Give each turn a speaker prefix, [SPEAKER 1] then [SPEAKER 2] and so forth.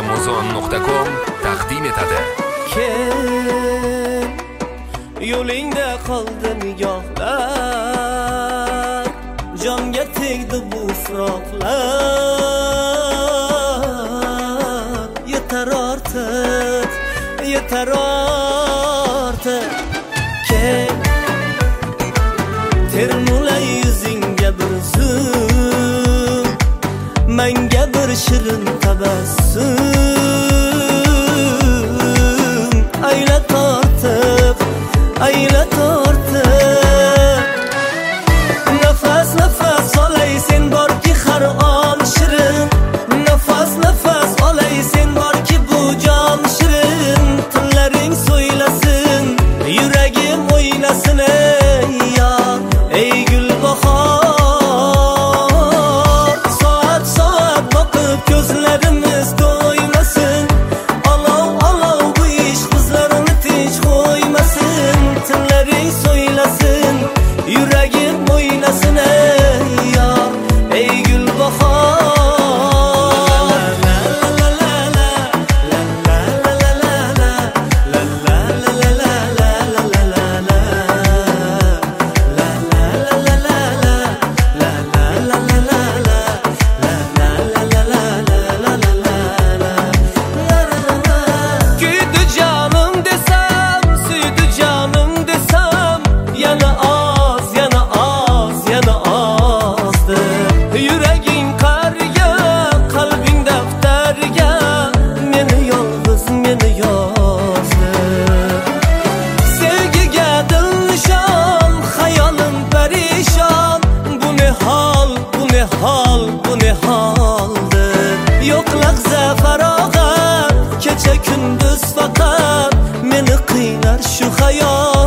[SPEAKER 1] Amazon.com taqdim etadi.
[SPEAKER 2] Kel yo'lingda qoldi nigohlar, jonga tegdi bu firoqlar. Yetar ortiq, yetar ortiq. Kel termulay yuzingga bir zum, menga bir shirin tabassum. Aylat ortiq, aylat ortiq. Nafas nafas olay sen borki har on shirin. Nafas nafas olay sen borki bu jon shirin. Tillaring so'ylasin, yuragim o'ynasin ey ya, ey gulbahor. Soat soat boqib ko'zlarimiz to'ymasin. Olov olov bu ish bizlarni tinch qo'ymasin. Tillaring so'ylasin, yuragim o'ynasin ey ya, ey gulbahor. Kuydi canım desem, suydi canım desem, yana az, yana az, yana azdır. Yüreğin karga, kalbin defterge, meni yalnız, meni yazdır. Sevgiga dil nishon, hayolim perişan. Bu ne hal, bu ne hal, bu ne haldir. Yo'q lahza farog'at, kecha kunduz faqat meni qiynar shu hayot.